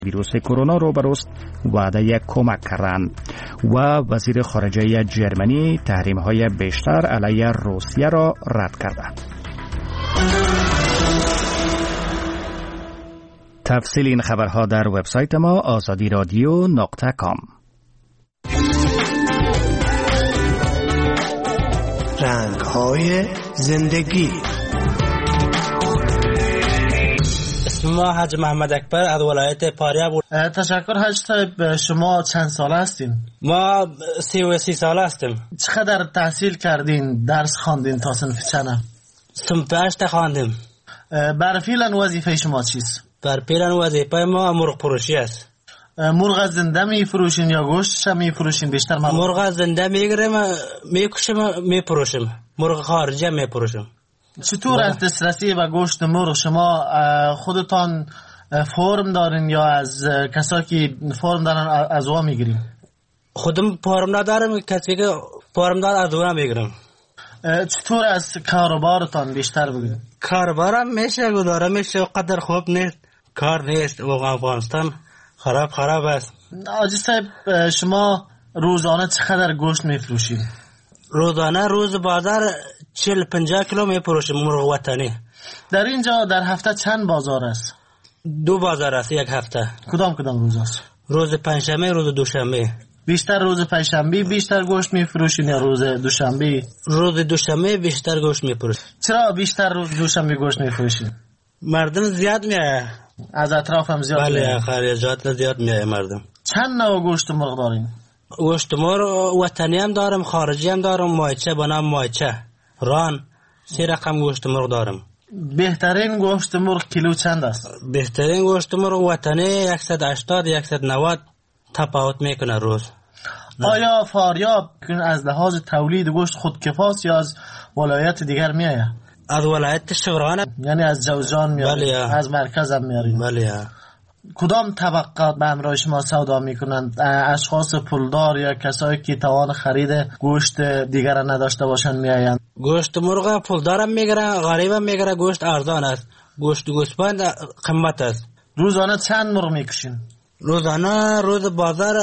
ویروس کرونا روبروست وعده کمک کردند و وزیر خارجه جرمنی تحریم‌های بیشتر علیه روسیه را رد کرد. تفصیل این خبرها در وبسایت ما azadiradio.com. رنگ‌های زندگی. اسم ما حاج محمد اکبر از ولایت فاریاب. تشکر حاج صاحب. شما چند ساله هستین؟ ما 33 ساله هستیم. چقدر تحصیل کردین؟ درس خواندین تا صنف چند؟ صنف 8 خواندیم. بر فعلا وظیفه شما چیست؟ بر فعلا وظیفه ما مرغ فروشی است. مرغ زنده می فروشین یا گوشتش می فروشین؟ بیشتر مرغ زنده میگیریم، میکشیم، میفروشیم. مرغ خارجی می فروشیم. چطور از دسترسی به گوشت مرغ؟ شما خودتان فرم دارین یا از کسایی که فرم دارن از اون میگیرین؟ خودم فرم ندارم، کسی که فرم داره از اون میگیرم. چطور از کاروبارتان بیشتر بگید؟ کاروبارم میشه گذاره میشه، قدر خوب نیست، کار نیست. و افغانستان خراب است. حاجی صاحب شما روزانه چقدر گوشت میفروشید؟ روزانه روز بازار 40-50 کیلو میفروشیم مرغ وطنی. در اینجا در هفته چند بازار است؟ 2 بازار است یک هفته. کدام روز است؟ روز پنجشنبه، روز دوشنبه. بیشتر روز پنجشنبه بیشتر گوشت میفروشین یا روز دوشنبه؟ روز دوشنبه بیشتر گوشت میفروشیم. چرا بیشتر روز دوشنبه گوشت میفروشین؟ مردم زیاد میاد. از اطراف هم زیاد میاد. بله خارجات زیاد میاد مردم. چند نوع گوشت مرغ دارین؟ گوشت مرغ وطنی هم دارم، خارجی هم دارم. مایچه به نام مایچه، ران، 3 رقم گوشت مرغ دارم. بهترین گوشت مرغ کیلو چند است؟ بهترین گوشت مرغ وطنی 180-190 تفاوت میکنه روز. آیا فاریاب از لحاظ تولید گوشت خودکفاست یا از ولایت دیگر میآید؟ از ولایت شبرغان، یعنی از جوزجان میاد؟ بله. از مرکز هم میارید؟ بله. کدام طبقات به همراه شما سودا میکنند؟ اشخاص پولدار یا کسایی که توان خرید گوشت دیگر را نداشته باشند میآیند؟ گوشت مرغ پولدار هم میگیرن، غریب هم میگیرن. گوشت ارزان است، گوشت گوسفند قیمت است. روزانه چند مرغ میکشین؟ روزانه روز بازار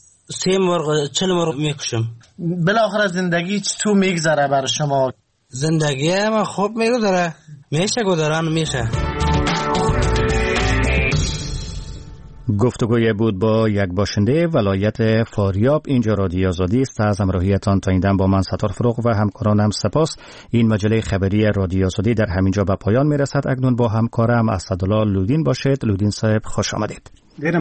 30 مرغ 40 مرغ میکشم. بالاخره زندگی چطور میگذره بر شما؟ زندگی ما خوب میگذره، میشه گذران میشه. گفتگوی بود با یک باشنده ولایت فاریاب. اینجا رادیو آزادی است. از همراهیتان تا این دم با من ستار فروغ و همکارانم سپاس. این مجله خبری رادیو آزادی در همینجا به پایان میرسد. اکنون با همکارم اسدالله لودین باشید. لودین صاحب خوش آمدید.